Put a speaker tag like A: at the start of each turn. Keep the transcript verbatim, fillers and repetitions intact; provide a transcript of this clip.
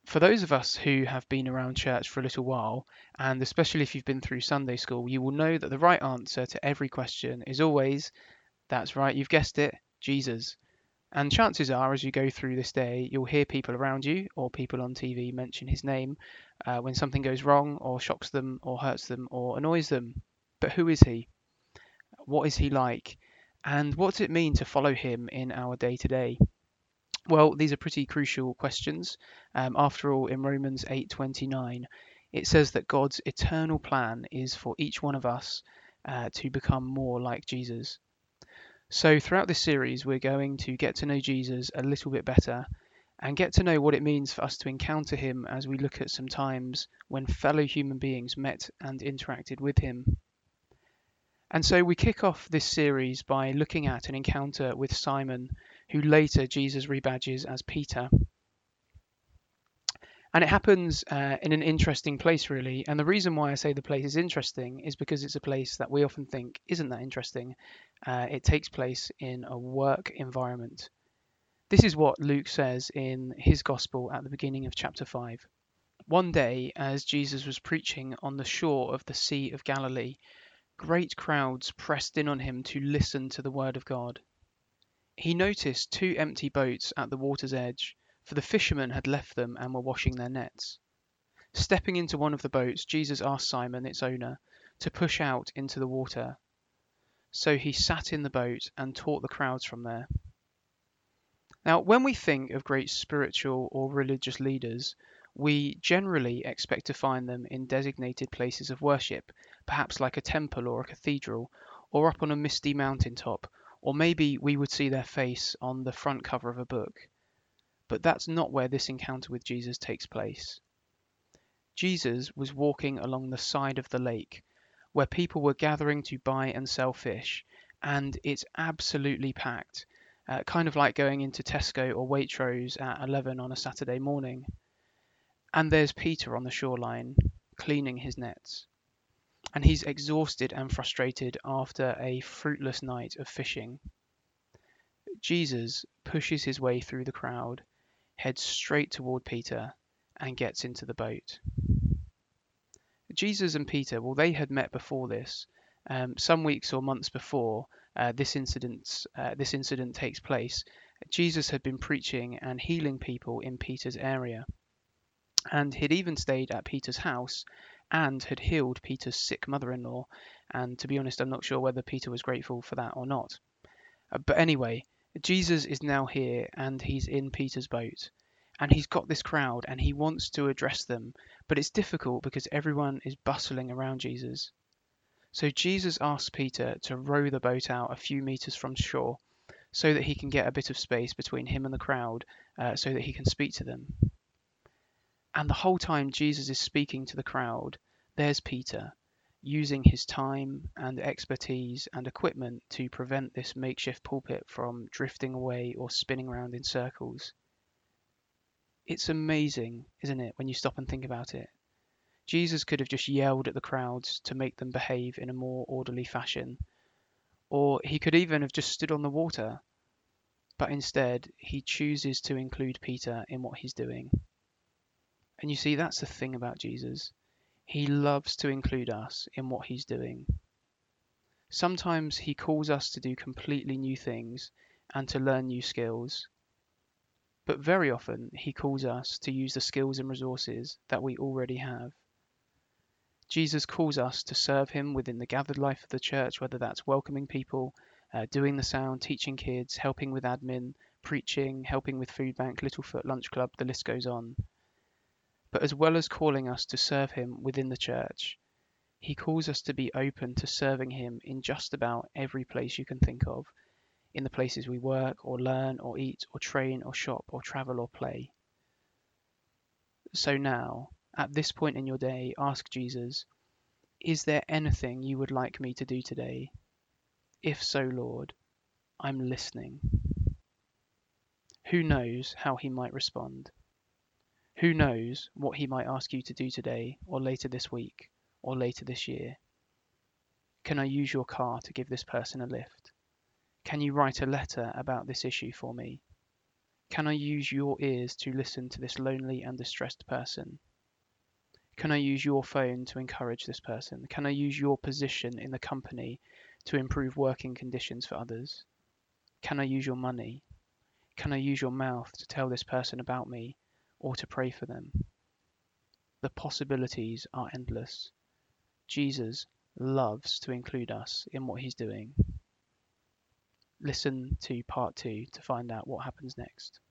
A: For those of us who have been around church for a little while, and especially if you've been through Sunday school, you will know that the right answer to every question is always, that's right, you've guessed it, Jesus. And chances are, as you go through this day, you'll hear people around you or people on T V mention his name uh, when something goes wrong or shocks them or hurts them or annoys them. But who is he? What is he like? And what does it mean to follow him in our day to day? Well, these are pretty crucial questions. Um, after all, in Romans eight twenty-nine, it says that God's eternal plan is for each one of us uh, to become more like Jesus. So, throughout this series, we're going to get to know Jesus a little bit better and get to know what it means for us to encounter him as we look at some times when fellow human beings met and interacted with him. And so we kick off this series by looking at an encounter with Simon, who later Jesus rebadges as Peter. And it happens uh, in an interesting place, really. And the reason why I say the place is interesting is because it's a place that we often think isn't that interesting. Uh, it takes place in a work environment. This is what Luke says in his gospel at the beginning of chapter five. One day, as Jesus was preaching on the shore of the Sea of Galilee, great crowds pressed in on him to listen to the word of God. He noticed two empty boats at the water's edge, for the fishermen had left them and were washing their nets. Stepping into one of the boats, Jesus asked Simon, its owner, to push out into the water. So he sat in the boat and taught the crowds from there. Now, when we think of great spiritual or religious leaders, we generally expect to find them in designated places of worship, perhaps like a temple or a cathedral, or up on a misty mountaintop, or maybe we would see their face on the front cover of a book. But that's not where this encounter with Jesus takes place. Jesus was walking along the side of the lake, where people were gathering to buy and sell fish, and it's absolutely packed. Uh, kind of like going into Tesco or Waitrose at eleven on a Saturday morning. And there's Peter on the shoreline, cleaning his nets. And he's exhausted and frustrated after a fruitless night of fishing. Jesus pushes his way through the crowd, heads straight toward Peter, and gets into the boat. Jesus and Peter, well, they had met before this. Um, some weeks or months before uh, this incident, uh, this incident takes place, Jesus had been preaching and healing people in Peter's area, and he'd even stayed at Peter's house and had healed Peter's sick mother-in-law. And to be honest, I'm not sure whether Peter was grateful for that or not. Uh, but anyway, Jesus is now here and he's in Peter's boat. And he's got this crowd and he wants to address them, but it's difficult because everyone is bustling around Jesus. So Jesus asks Peter to row the boat out a few meters from shore so that he can get a bit of space between him and the crowd uh, so that he can speak to them. And the whole time Jesus is speaking to the crowd, there's Peter, using his time and expertise and equipment to prevent this makeshift pulpit from drifting away or spinning around in circles. It's amazing, isn't it, when you stop and think about it? Jesus could have just yelled at the crowds to make them behave in a more orderly fashion, or he could even have just stood on the water, but instead he chooses to include Peter in what he's doing. And you see, that's the thing about Jesus. He loves to include us in what he's doing. Sometimes he calls us to do completely new things and to learn new skills. But very often he calls us to use the skills and resources that we already have. Jesus calls us to serve him within the gathered life of the church, whether that's welcoming people, uh, doing the sound, teaching kids, helping with admin, preaching, helping with food bank, Littlefoot Lunch Club, the list goes on. But as well as calling us to serve him within the church, he calls us to be open to serving him in just about every place you can think of, in the places we work or learn or eat or train or shop or travel or play. So now, at this point in your day, ask Jesus, is there anything you would like me to do today? If so, Lord, I'm listening. Who knows how he might respond? Who knows what he might ask you to do today or later this week or later this year? Can I use your car to give this person a lift? Can you write a letter about this issue for me? Can I use your ears to listen to this lonely and distressed person? Can I use your phone to encourage this person? Can I use your position in the company to improve working conditions for others? Can I use your money? Can I use your mouth to tell this person about me or to pray for them? The possibilities are endless. Jesus loves to include us in what he's doing. Listen to part two to find out what happens next.